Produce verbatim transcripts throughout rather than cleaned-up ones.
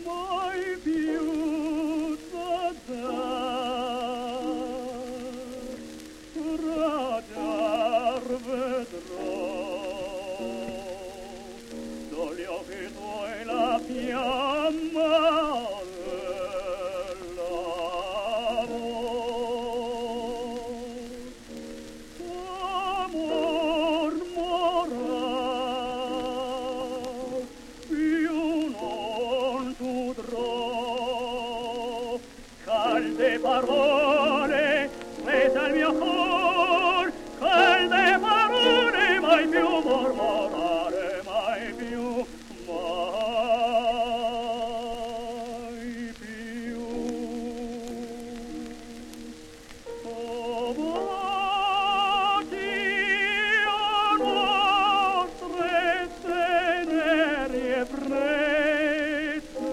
mai più da te raggiar vedrò dagli occhi tuoi la fiamma calde parole rese al mio cor, calde parole mai più mormorare, mai più, mai più. O voci nostre tenerie brezze,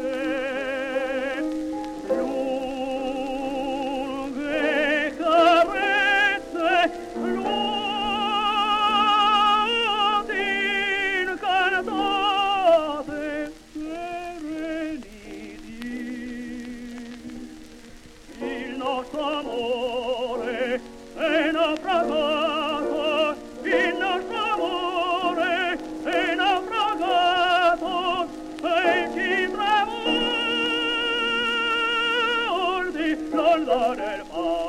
il nostro amore è naufragato, il nostro amore è naufragato, e ci travolti l'onda del mare.